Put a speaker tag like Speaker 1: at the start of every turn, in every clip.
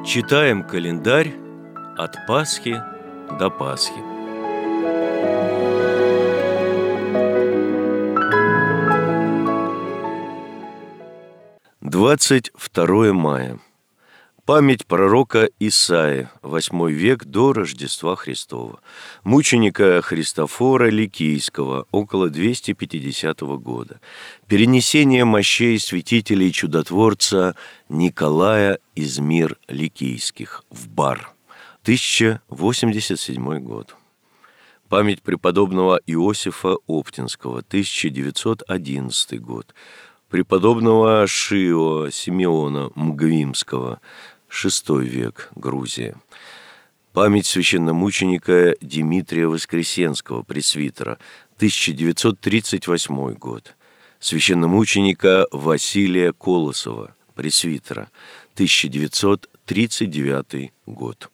Speaker 1: Читаем календарь от Пасхи до Пасхи. Двадцать 2 мая. Память пророка Исаии, 8 век до Рождества Христова, мученика Христофора Ликийского, около 250 года, перенесение мощей святителей чудотворца Николая из Мир Ликийских в Бар, 1087 год. Память преподобного Иосифа Оптинского, 1911 год, преподобного Шио Симеона Мгвимского, VI век, Грузия. Память священномученика Дмитрия Воскресенского, пресвитера, 1938 год. Священномученика Василия Колосова, пресвитера, 1939 год.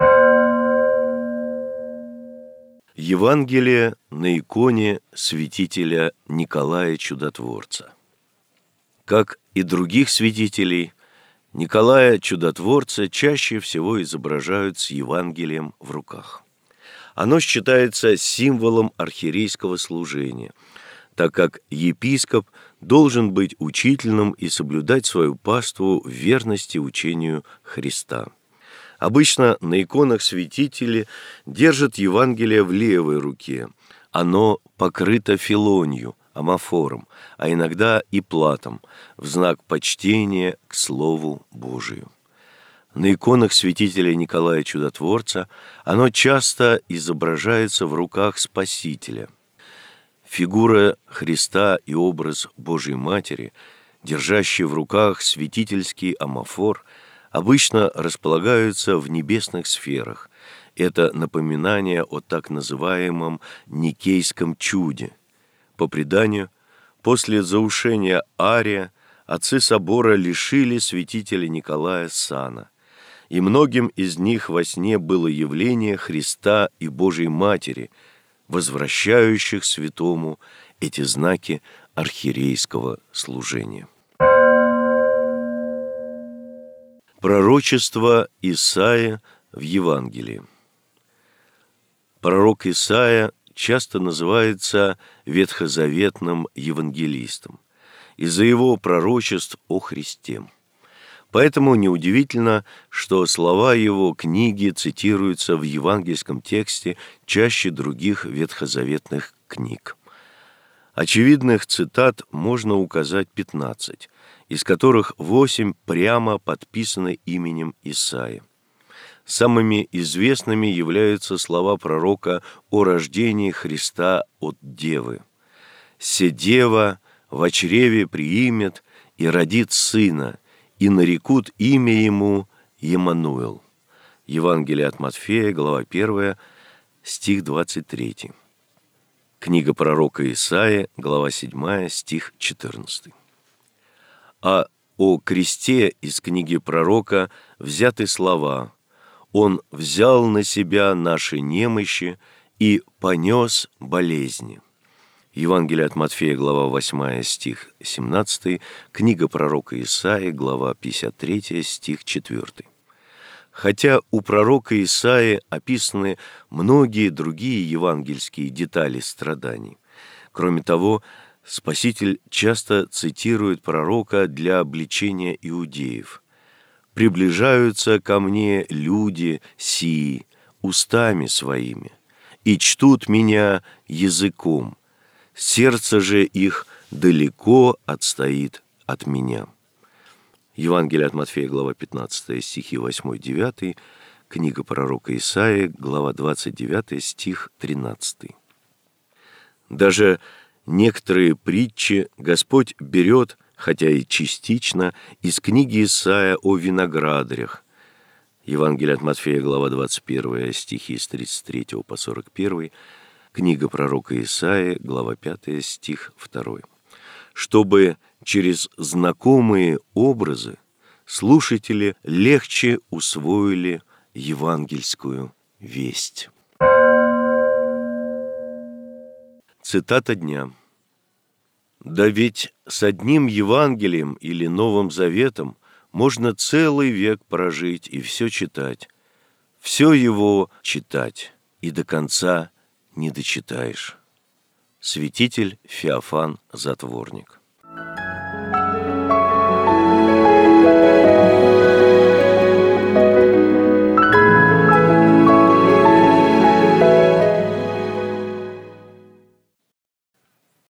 Speaker 1: Евангелие на иконе святителя Николая Чудотворца. Как и других святителей, Николая Чудотворца чаще всего изображают с Евангелием в руках. Оно считается символом архиерейского служения, так как епископ должен быть учительным и соблюдать свою паству в верности учению Христа. Обычно на иконах святители держат Евангелие в левой руке. Оно покрыто филонью, амофором, а иногда и платом, в знак почтения к Слову Божию. На иконах святителя Николая Чудотворца оно часто изображается в руках Спасителя. Фигура Христа и образ Божьей Матери, держащие в руках святительский амофор, обычно располагаются в небесных сферах. Это напоминание о так называемом Никейском чуде. По преданию, после заушения Ария отцы собора лишили святителя Николая сана, и многим из них во сне было явление Христа и Божьей Матери, возвращающих святому эти знаки архиерейского служения. Пророчество Исаии в Евангелии. Пророк Исаия часто называется ветхозаветным евангелистом из-за его пророчеств о Христе. Поэтому неудивительно, что слова его книги цитируются в евангельском тексте чаще других ветхозаветных книг. Очевидных цитат можно указать 15, из которых 8 прямо подписаны именем Исаии. Самыми известными являются слова пророка о рождении Христа от Девы. «Се дева во чреве приимет и родит сына, и нарекут имя ему Емануил». Евангелие от Матфея, глава 1, стих 23. Книга пророка Исаии, глава 7, стих 14. А о кресте из книги пророка взяты слова: «Он взял на себя наши немощи и понес болезни». Евангелие от Матфея, глава 8, стих 17, книга пророка Исаии, глава 53, стих 4. Хотя у пророка Исаии описаны многие другие евангельские детали страданий. Кроме того, Спаситель часто цитирует пророка для обличения иудеев. «Приближаются ко мне люди сии устами своими, и чтут меня языком, сердце же их далеко отстоит от меня». Евангелие от Матфея, глава 15, стихи 8-9, книга пророка Исаии, глава 29, стих 13. Даже некоторые притчи Господь берет, хотя и частично, из книги Исаия о виноградарях. Евангелие от Матфея, глава 21, стихи с 33 по 41, книга пророка Исаии, глава 5, стих 2. Чтобы через знакомые образы слушатели легче усвоили евангельскую весть. Цитата дня. «Да ведь с одним Евангелием или Новым Заветом можно целый век прожить и все читать. Все его читать, и до конца не дочитаешь. Святитель Феофан Затворник.